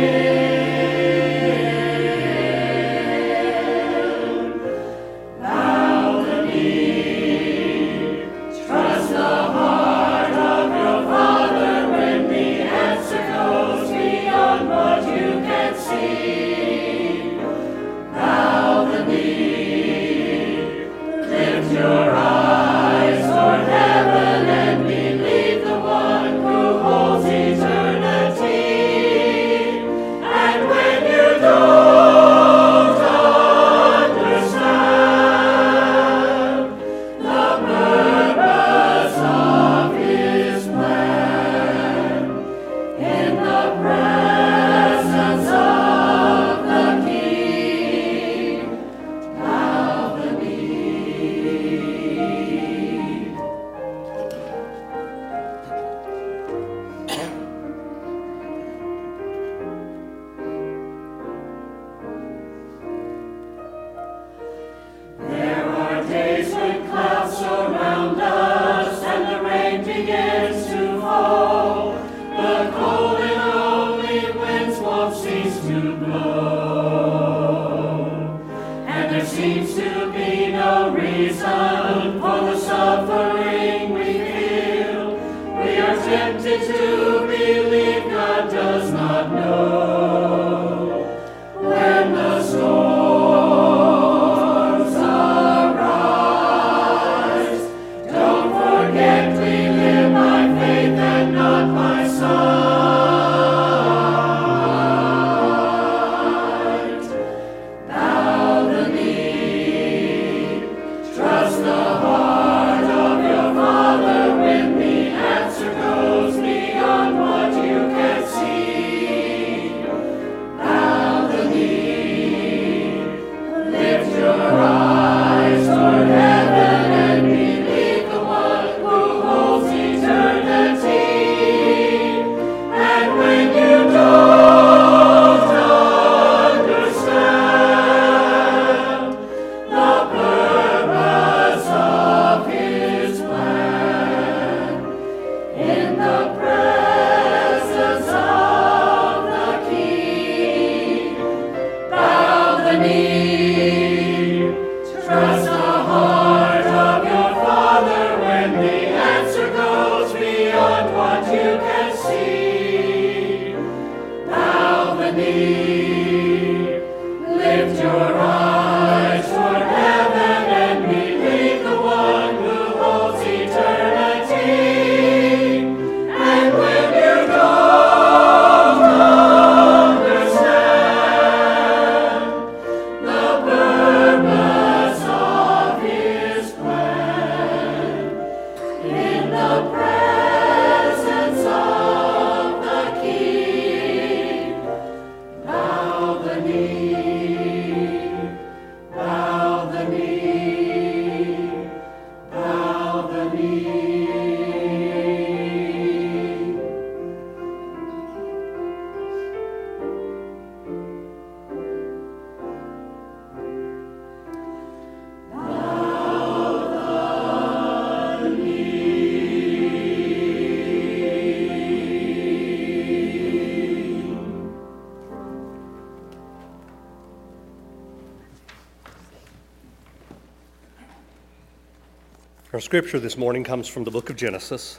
Our scripture this morning comes from the book of Genesis,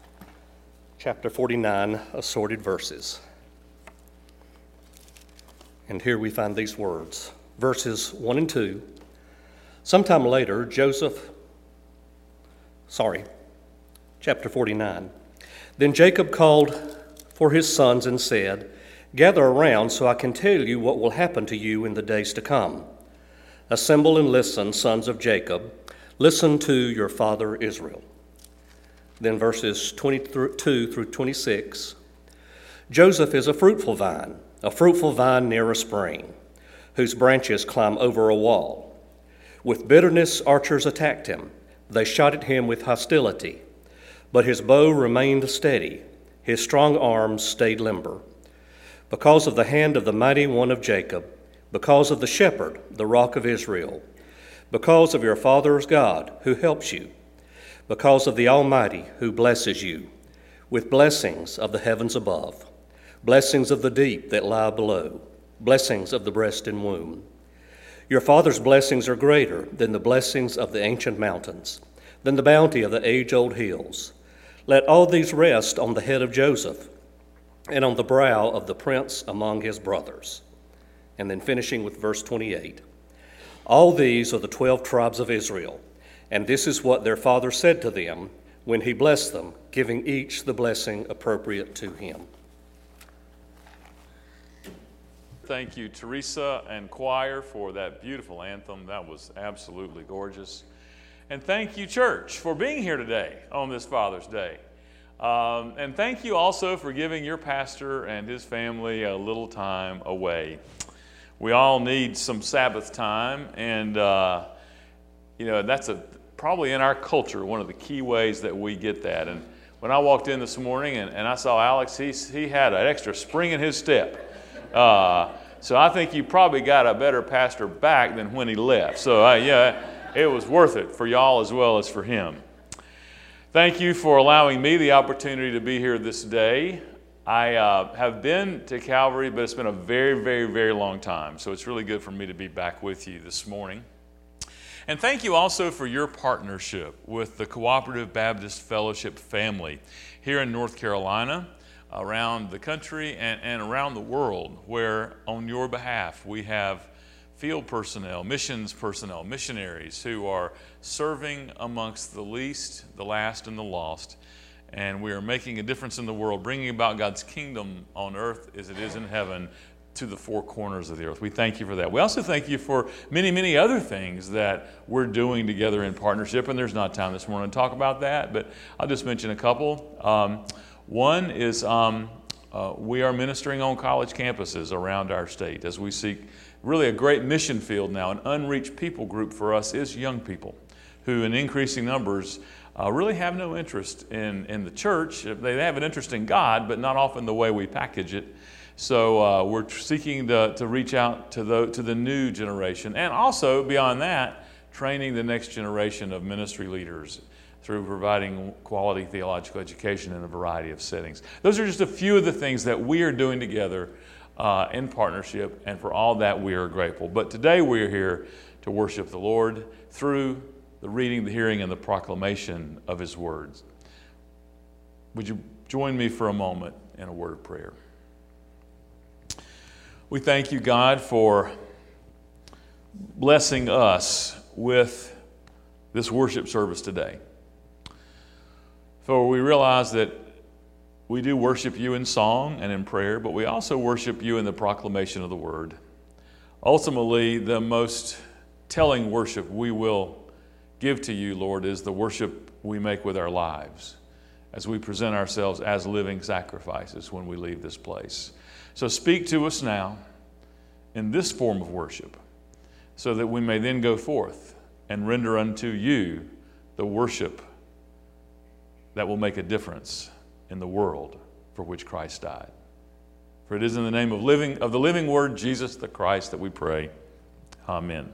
chapter 49, assorted verses. And here we find these words, verses 1 and 2. Sometime later, chapter 49. Then Jacob called for his sons and said, "Gather around so I can tell you what will happen to you in the days to come. Assemble and listen, sons of Jacob. Listen to your father Israel." Then verses 22 through 26. Joseph is a fruitful vine near a spring, whose branches climb over a wall. With bitterness archers attacked him. They shot at him with hostility. But his bow remained steady. His strong arms stayed limber. Because of the hand of the mighty one of Jacob, because of the shepherd, the rock of Israel, because of your father's God who helps you, because of the Almighty who blesses you with blessings of the heavens above, blessings of the deep that lie below, blessings of the breast and womb. Your father's blessings are greater than the blessings of the ancient mountains, than the bounty of the age-old hills. Let all these rest on the head of Joseph and on the brow of the prince among his brothers. And then finishing with verse 28. All these are the 12 tribes of Israel, and this is what their father said to them when he blessed them, giving each the blessing appropriate to him. Thank you, Teresa and choir, for that beautiful anthem. That was absolutely gorgeous. And thank you, church, for being here today on this Father's Day. And thank you also for giving your pastor and his family a little time away. We all need some Sabbath time, and that's probably in our culture one of the key ways that we get that. And when I walked in this morning and I saw Alex, he had an extra spring in his step. So I think you probably got a better pastor back than when he left. So it was worth it for y'all as well as for him. Thank you for allowing me the opportunity to be here this day. I have been to Calvary, but it's been a very, very, very long time. So it's really good for me to be back with you this morning. And thank you also for your partnership with the Cooperative Baptist Fellowship family here in North Carolina, around the country and around the world, where on your behalf we have field personnel, missions personnel, missionaries who are serving amongst the least, the last, and the lost. And we are making a difference in the world, bringing about God's kingdom on earth as it is in heaven to the four corners of the earth. We thank you for that. We also thank you for many, many other things that we're doing together in partnership, and there's not time this morning to talk about that, but I'll just mention a couple. One is we are ministering on college campuses around our state as we seek really a great mission field now. An unreached people group for us is young people who in increasing numbers really have no interest in the church. They have an interest in God, but not often the way we package it. So we're seeking to reach out to the new generation, and also beyond that, training the next generation of ministry leaders through providing quality theological education in a variety of settings. Those are just a few of the things that we are doing together in partnership, and for all that we are grateful. But today we are here to worship the Lord through the reading, the hearing, and the proclamation of His words. Would you join me for a moment in a word of prayer? We thank you, God, for blessing us with this worship service today. For we realize that we do worship you in song and in prayer, but we also worship you in the proclamation of the word. Ultimately, the most telling worship we will give to you, Lord, is the worship we make with our lives as we present ourselves as living sacrifices when we leave this place. So speak to us now in this form of worship so that we may then go forth and render unto you the worship that will make a difference in the world for which Christ died. For it is in the name of the living Word, Jesus the Christ, that we pray. Amen.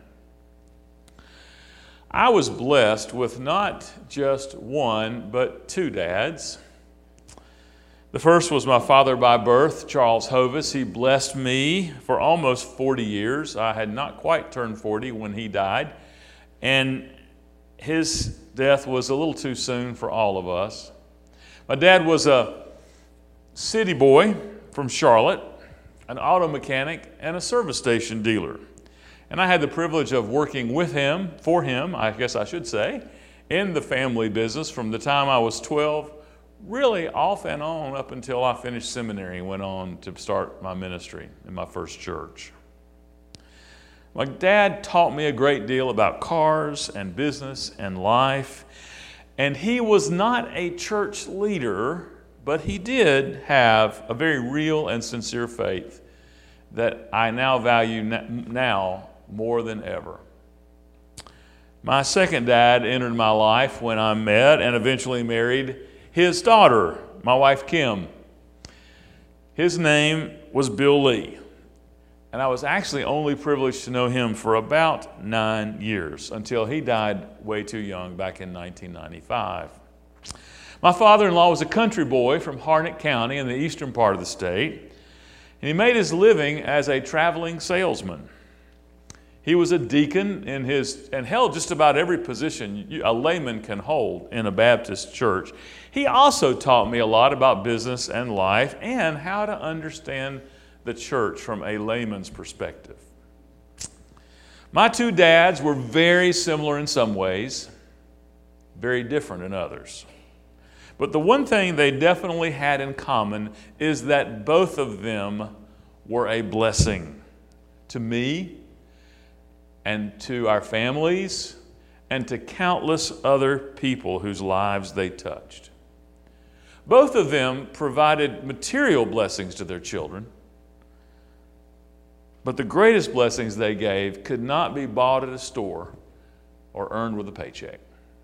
I was blessed with not just one, but two dads. The first was my father by birth, Charles Hovis. He blessed me for almost 40 years. I had not quite turned 40 when he died, and his death was a little too soon for all of us. My dad was a city boy from Charlotte, an auto mechanic, and a service station dealer. And I had the privilege of working with him, for him, I guess I should say, in the family business from the time I was 12, really off and on up until I finished seminary and went on to start my ministry in my first church. My dad taught me a great deal about cars and business and life, and he was not a church leader, but he did have a very real and sincere faith that I now value now more than ever. My second dad entered my life when I met and eventually married his daughter, my wife Kim. His name was Bill Lee, and I was actually only privileged to know him for about 9 years until he died way too young back in 1995. My father-in-law was a country boy from Harnett County in the eastern part of the state. And he made his living as a traveling salesman. He was a deacon and held just about every position a layman can hold in a Baptist church. He also taught me a lot about business and life and how to understand the church from a layman's perspective. My two dads were very similar in some ways, very different in others. But the one thing they definitely had in common is that both of them were a blessing to me and to our families and to countless other people whose lives they touched. Both of them provided material blessings to their children, but the greatest blessings they gave could not be bought at a store or earned with a paycheck.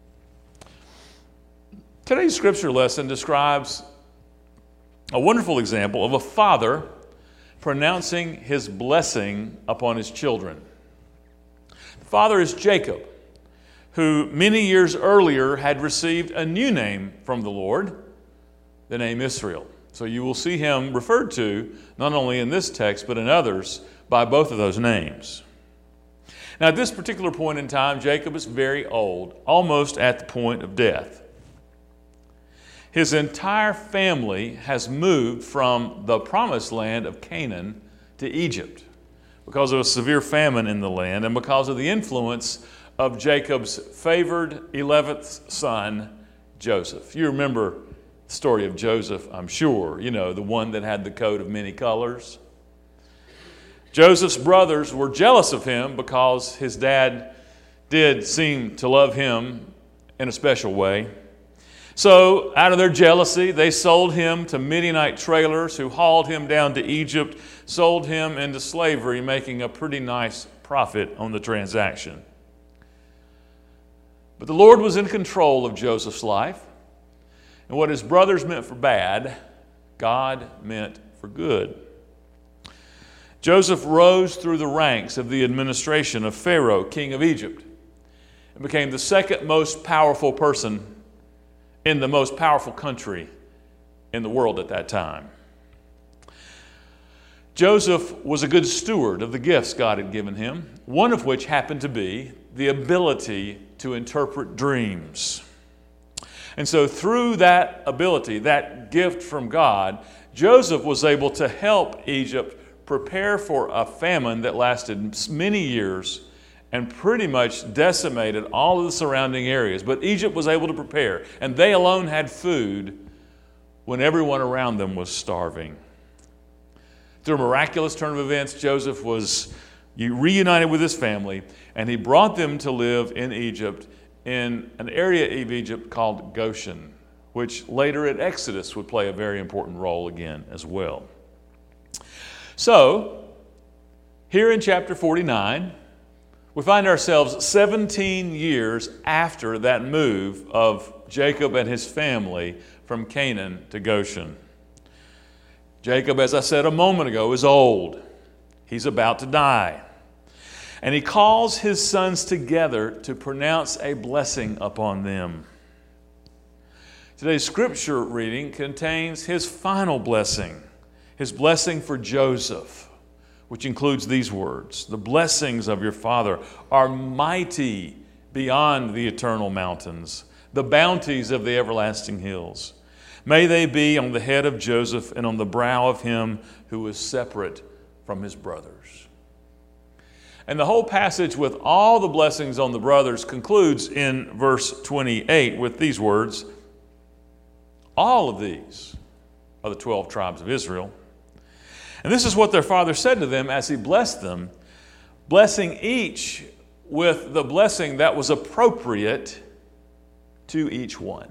Today's scripture lesson describes a wonderful example of a father pronouncing his blessing upon his children. The father is Jacob, who many years earlier had received a new name from the Lord, the name Israel. So you will see him referred to, not only in this text, but in others, by both of those names. Now, at this particular point in time, Jacob is very old, almost at the point of death. His entire family has moved from the promised land of Canaan to Egypt because of a severe famine in the land and because of the influence of Jacob's favored 11th son, Joseph. You remember the story of Joseph, I'm sure, the one that had the coat of many colors. Joseph's brothers were jealous of him because his dad did seem to love him in a special way. So, out of their jealousy, they sold him to Midianite trailers who hauled him down to Egypt, sold him into slavery, making a pretty nice profit on the transaction. But the Lord was in control of Joseph's life, and what his brothers meant for bad, God meant for good. Joseph rose through the ranks of the administration of Pharaoh, king of Egypt, and became the second most powerful person in the most powerful country in the world at that time. Joseph was a good steward of the gifts God had given him, one of which happened to be the ability to interpret dreams. And so through that ability, that gift from God, Joseph was able to help Egypt prepare for a famine that lasted many years and pretty much decimated all of the surrounding areas. But Egypt was able to prepare, and they alone had food when everyone around them was starving. Through a miraculous turn of events, Joseph was reunited with his family, and he brought them to live in Egypt, in an area of Egypt called Goshen, which later at Exodus would play a very important role again as well. So, here in chapter 49, we find ourselves 17 years after that move of Jacob and his family from Canaan to Goshen. Jacob, as I said a moment ago, is old. He's about to die. And he calls his sons together to pronounce a blessing upon them. Today's scripture reading contains his final blessing, his blessing for Joseph, which includes these words: "The blessings of your father are mighty beyond the eternal mountains, the bounties of the everlasting hills. May they be on the head of Joseph and on the brow of him who is separate from his brothers." And the whole passage with all the blessings on the brothers concludes in verse 28 with these words: "All of these are the 12 tribes of Israel." And this is what their father said to them as he blessed them, blessing each with the blessing that was appropriate to each one.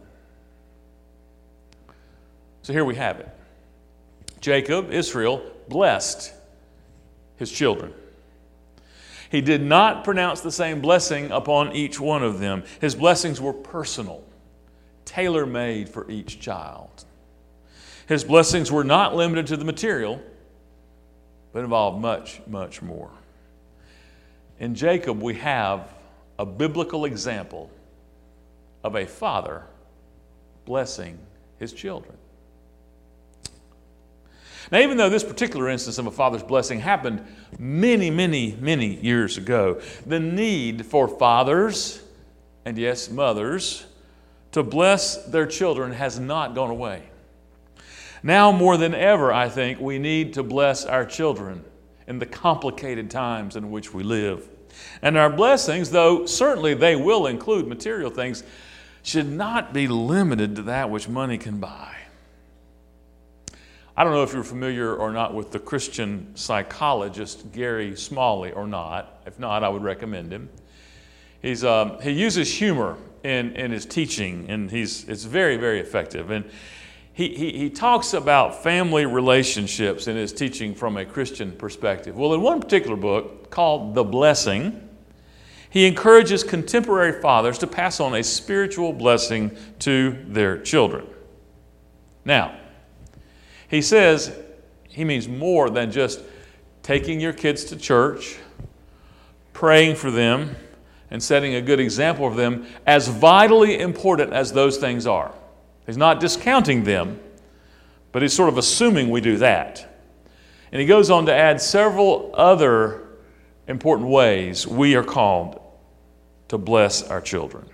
So here we have it. Jacob, Israel, blessed his children. He did not pronounce the same blessing upon each one of them. His blessings were personal, tailor-made for each child. His blessings were not limited to the material, but involved much, much more. In Jacob, we have a biblical example of a father blessing his children. Now, even though this particular instance of a father's blessing happened many, many, many years ago, the need for fathers, and yes, mothers, to bless their children has not gone away. Now more than ever, I think, we need to bless our children in the complicated times in which we live. And our blessings, though certainly they will include material things, should not be limited to that which money can buy. I don't know if you're familiar or not with the Christian psychologist Gary Smalley or not. If not, I would recommend him. He uses humor in his teaching, and it's very, very effective. And he talks about family relationships in his teaching from a Christian perspective. Well, in one particular book called The Blessing, he encourages contemporary fathers to pass on a spiritual blessing to their children. Now, he says he means more than just taking your kids to church, praying for them, and setting a good example for them, as vitally important as those things are. He's not discounting them, but he's sort of assuming we do that. And he goes on to add several other important ways we are called to bless our children.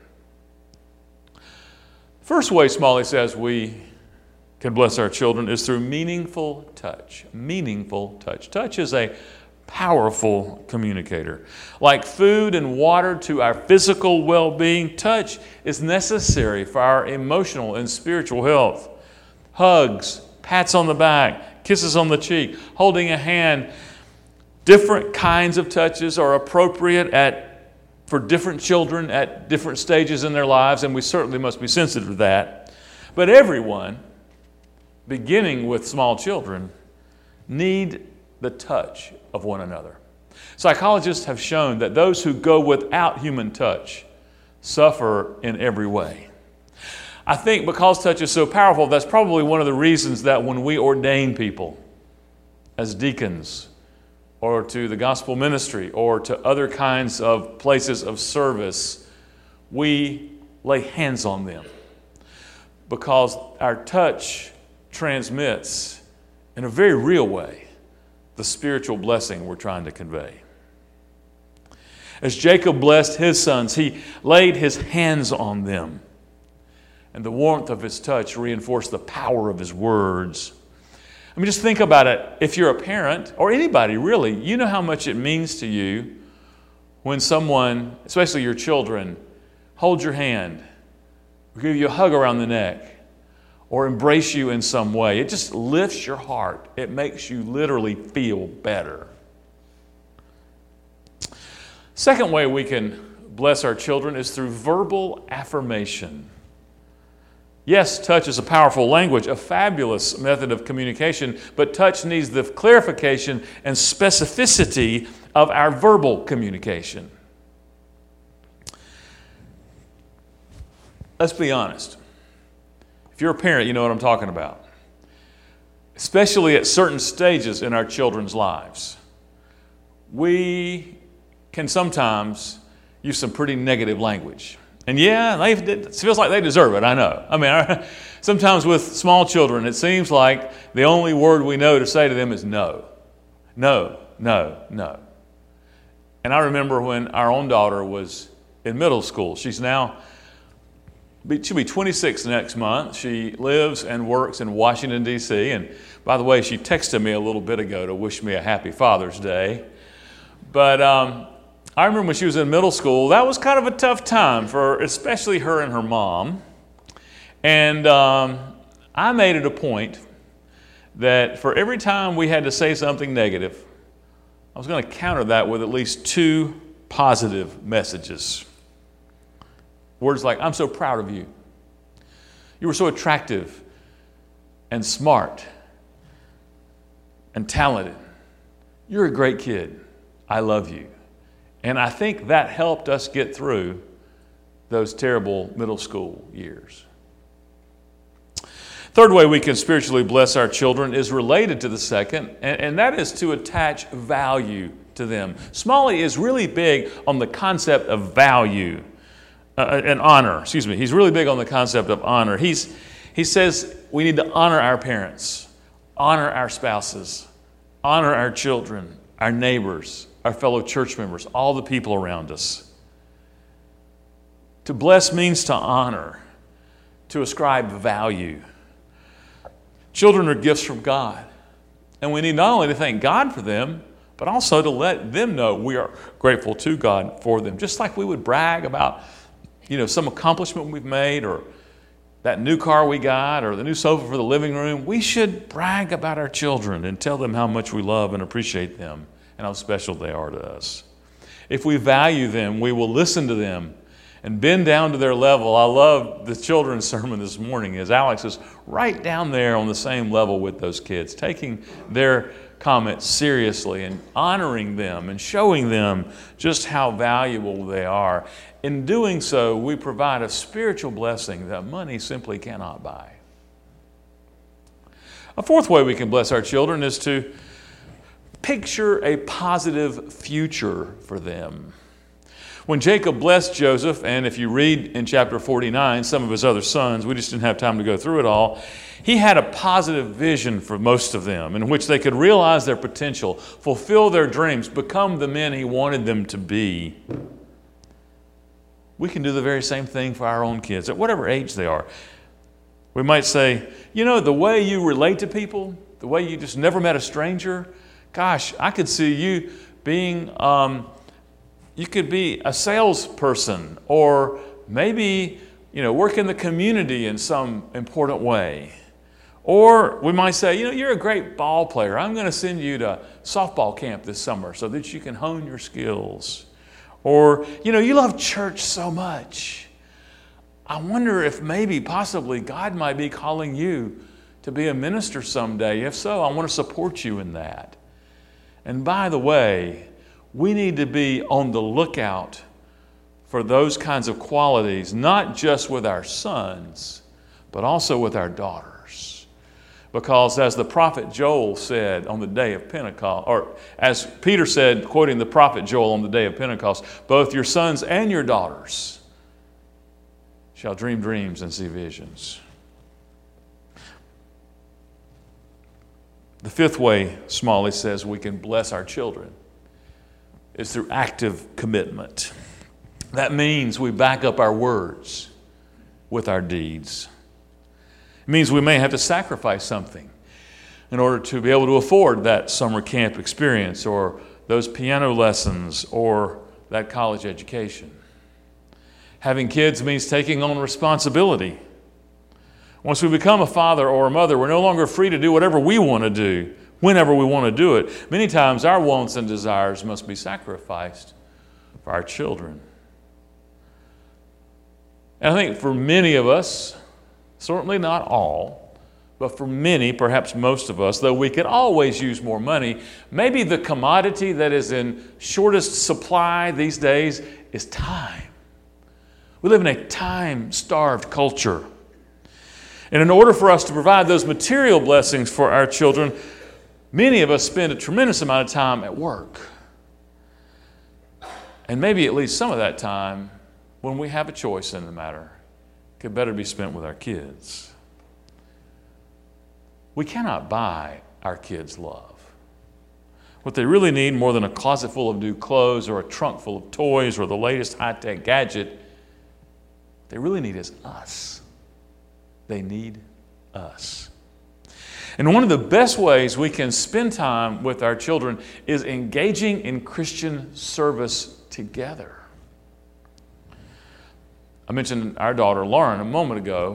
First way Smalley says we can bless our children is through meaningful touch. Meaningful touch. Touch is a powerful communicator. Like food and water to our physical well-being, touch is necessary for our emotional and spiritual health. Hugs, pats on the back, kisses on the cheek, holding a hand. Different kinds of touches are appropriate for different children at different stages in their lives, and we certainly must be sensitive to that. But everyone, beginning with small children, need the touch of one another. Psychologists have shown that those who go without human touch suffer in every way. I think because touch is so powerful, that's probably one of the reasons that when we ordain people as deacons or to the gospel ministry or to other kinds of places of service, we lay hands on them, because our touch transmits in a very real way the spiritual blessing we're trying to convey. As Jacob blessed his sons, he laid his hands on them, and the warmth of his touch reinforced the power of his words. I mean, just think about it. If you're a parent, or anybody really, you know how much it means to you when someone, especially your children, holds your hand, or give you a hug around the neck, or embrace you in some way. It just lifts your heart. It makes you literally feel better. Second way we can bless our children is through verbal affirmation. Yes, touch is a powerful language, a fabulous method of communication, but touch needs the clarification and specificity of our verbal communication. Let's be honest. If you're a parent, you know what I'm talking about. Especially at certain stages in our children's lives, we can sometimes use some pretty negative language. And yeah, it feels like they deserve it, I know. I mean, sometimes with small children, it seems like the only word we know to say to them is no. No, no, no. And I remember when our own daughter was in middle school. She'll be 26 next month. She lives and works in Washington, D.C. And by the way, she texted me a little bit ago to wish me a happy Father's Day. But I remember when she was in middle school, that was kind of a tough time for especially her and her mom. And I made it a point that for every time we had to say something negative, I was going to counter that with at least 2 positive messages. Words like, I'm so proud of you. You were so attractive and smart and talented. You're a great kid. I love you. And I think that helped us get through those terrible middle school years. Third way we can spiritually bless our children is related to the second, and that is to attach value to them. Smalley is really big on the concept of value. And honor, He's really big on the concept of honor. He says we need to honor our parents. honor our spouses, honor our children, our neighbors, our fellow church members, all the people around us. To bless means to honor, to ascribe value. Children are gifts from God, and we need not only to thank God for them, but also to let them know we are grateful to God for them. Just like we would brag about, some accomplishment we've made, or that new car we got, or the new sofa for the living room, we should brag about our children and tell them how much we love and appreciate them and how special they are to us. If we value them, we will listen to them and bend down to their level. I love the children's sermon this morning, as Alex is right down there on the same level with those kids, taking their comments seriously and honoring them and showing them just how valuable they are. In doing so, we provide a spiritual blessing that money simply cannot buy. A fourth way we can bless our children is to picture a positive future for them. When Jacob blessed Joseph, and if you read in chapter 49, some of his other sons, we just didn't have time to go through it all, he had a positive vision for most of them in which they could realize their potential, fulfill their dreams, become the men he wanted them to be. We can do the very same thing for our own kids at whatever age they are. We might say, the way you relate to people, the way you just never met a stranger, gosh, I could see you being, you could be a salesperson, or maybe, work in the community in some important way. Or we might say, you're a great ball player. I'm going to send you to softball camp this summer so that you can hone your skills. Or, you love church so much. I wonder if possibly God might be calling you to be a minister someday. If so, I want to support you in that. And by the way, we need to be on the lookout for those kinds of qualities, not just with our sons, but also with our daughters. Because as the prophet Joel said on the day of Pentecost, or as Peter said, quoting the prophet Joel on the day of Pentecost, both your sons and your daughters shall dream dreams and see visions. The fifth way, Smalley says, we can bless our children is through active commitment. That means we back up our words with our deeds. It means we may have to sacrifice something in order to be able to afford that summer camp experience, or those piano lessons, or that college education. Having kids means taking on responsibility. Once we become a father or a mother, we're no longer free to do whatever we want to do, whenever we want to do it. Many times our wants and desires must be sacrificed for our children. And I think for many of us, certainly not all, but for many, perhaps most of us, though we could always use more money, maybe the commodity that is in shortest supply these days is time. We live in a time-starved culture. And in order for us to provide those material blessings for our children, many of us spend a tremendous amount of time at work. And maybe at least some of that time, when we have a choice in the matter, could better be spent with our kids. We cannot buy our kids love. What they really need, more than a closet full of new clothes or a trunk full of toys or the latest high-tech gadget, they really need is us. They need us. And one of the best ways we can spend time with our children is engaging in Christian service together. I mentioned our daughter, Lauren, a moment ago.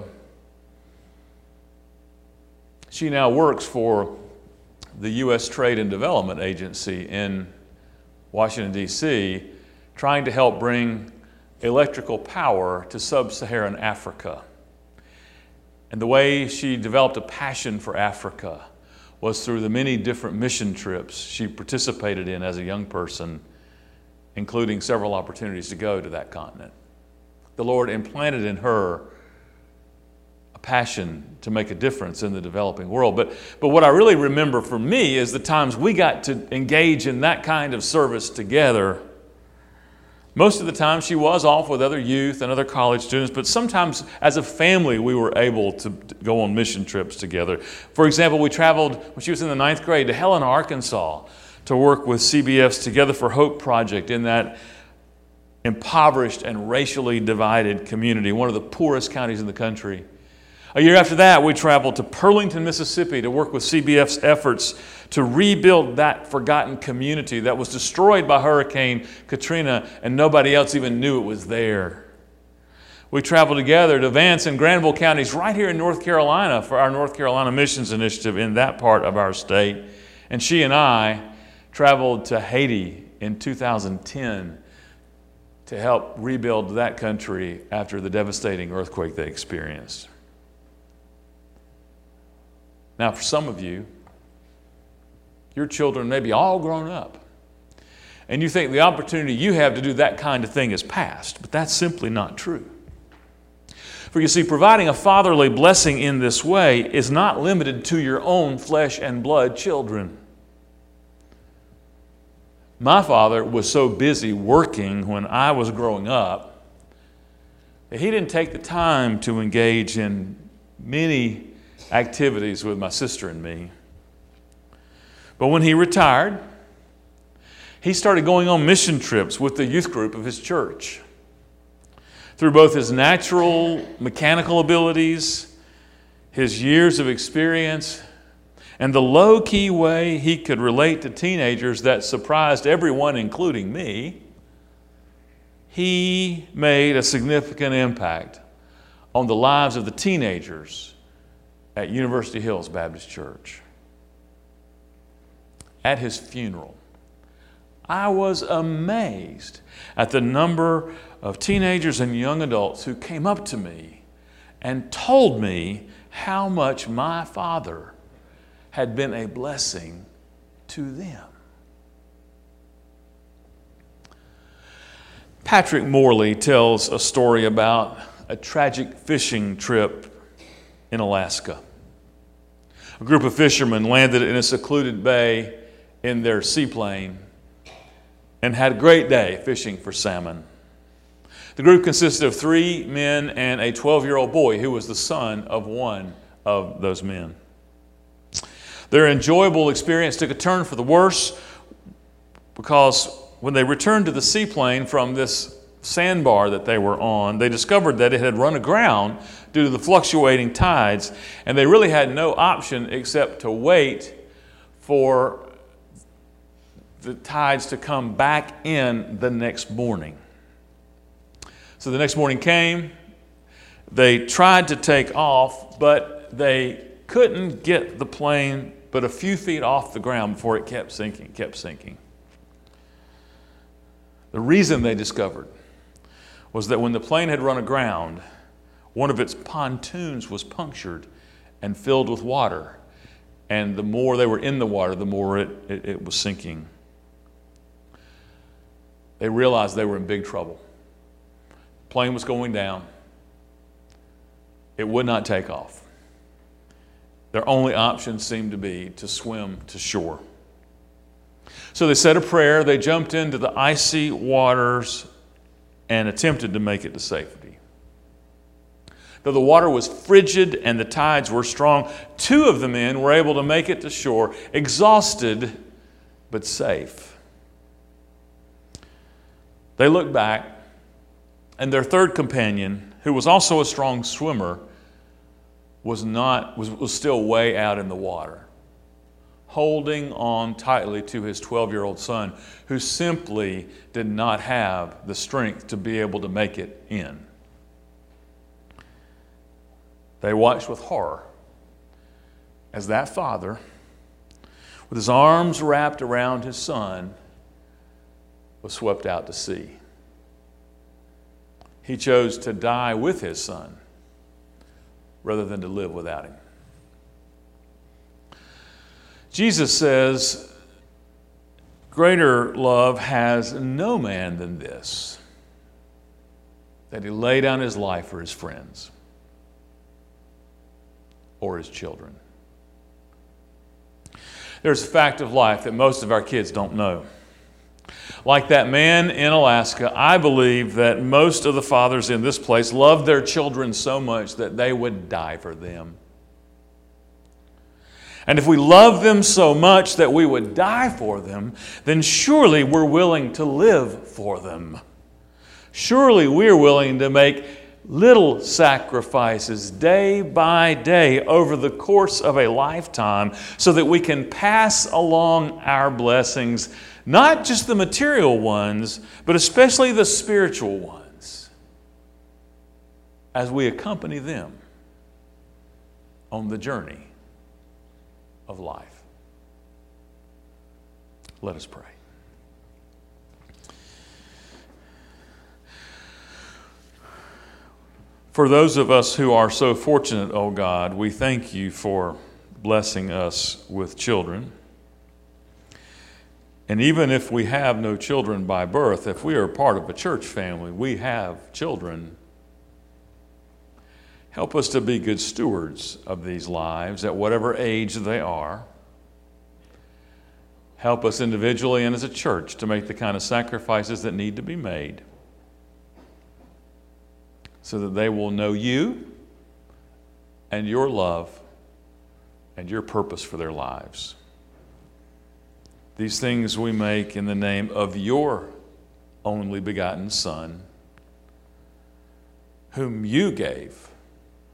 She now works for the U.S. Trade and Development Agency in Washington, D.C., trying to help bring electrical power to sub-Saharan Africa. And the way she developed a passion for Africa was through the many different mission trips she participated in as a young person, including several opportunities to go to that continent. The Lord implanted in her a passion to make a difference in the developing world. But what I really remember for me is the times we got to engage in that kind of service together. Most of the time she was off with other youth and other college students, but sometimes as a family we were able to go on mission trips together. For example, we traveled when she was in the 9th grade to Helena, Arkansas to work with CBF's Together for Hope project in that impoverished and racially divided community, one of the poorest counties in the country. A year after that, we traveled to Pearlington, Mississippi to work with CBF's efforts to rebuild that forgotten community that was destroyed by Hurricane Katrina and nobody else even knew it was there. We traveled together to Vance and Granville counties right here in North Carolina for our North Carolina Missions Initiative in that part of our state. And she and I traveled to Haiti in 2010 to help rebuild that country after the devastating earthquake they experienced. Now, for some of you, your children may be all grown up, and you think the opportunity you have to do that kind of thing is past, but that's simply not true. For you see, providing a fatherly blessing in this way is not limited to your own flesh and blood children. My father was so busy working when I was growing up that he didn't take the time to engage in many activities with my sister and me. But when he retired, he started going on mission trips with the youth group of his church. Through both his natural mechanical abilities, his years of experience, and the low-key way he could relate to teenagers that surprised everyone, including me, he made a significant impact on the lives of the teenagers at University Hills Baptist Church. At his funeral, I was amazed at the number of teenagers and young adults who came up to me and told me how much my father had been a blessing to them. Patrick Morley tells a story about a tragic fishing trip in Alaska. A group of fishermen landed in a secluded bay in their seaplane and had a great day fishing for salmon. The group consisted of 3 men and a 12-year-old boy who was the son of one of those men. Their enjoyable experience took a turn for the worse because when they returned to the seaplane from this sandbar that they were on, they discovered that it had run aground due to the fluctuating tides, and they really had no option except to wait for the tides to come back in the next morning. So the next morning came, they tried to take off, but they couldn't get the plane but a few feet off the ground before it kept sinking. The reason they discovered was that when the plane had run aground, one of its pontoons was punctured and filled with water. And the more they were in the water, the more it was sinking. They realized they were in big trouble. The plane was going down. It would not take off. Their only option seemed to be to swim to shore. So they said a prayer, they jumped into the icy waters and attempted to make it to safety. Though the water was frigid and the tides were strong, 2 of the men were able to make it to shore, exhausted but safe. They looked back, and their 3rd companion, who was also a strong swimmer, was still way out in the water, holding on tightly to his 12-year-old son, who simply did not have the strength to be able to make it in. They watched with horror as that father, with his arms wrapped around his son, was swept out to sea. He chose to die with his son rather than to live without him. Jesus says, greater love has no man than this, that he lay down his life for his friends or his children. There's a fact of life that most of our kids don't know. Like that man in Alaska, I believe that most of the fathers in this place loved their children so much that they would die for them. And if we love them so much that we would die for them, then surely we're willing to live for them. Surely we're willing to make little sacrifices day by day over the course of a lifetime so that we can pass along our blessings, not just the material ones, but especially the spiritual ones, as we accompany them on the journey of life. Let us pray. For those of us who are so fortunate, O God, we thank you for blessing us with children. And even if we have no children by birth, if we are part of a church family, we have children. Help us to be good stewards of these lives at whatever age they are. Help us individually and as a church to make the kind of sacrifices that need to be made so that they will know you and your love and your purpose for their lives. These things we make in the name of your only begotten Son, whom you gave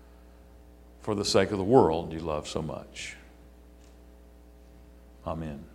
for the sake of the world you love so much. Amen.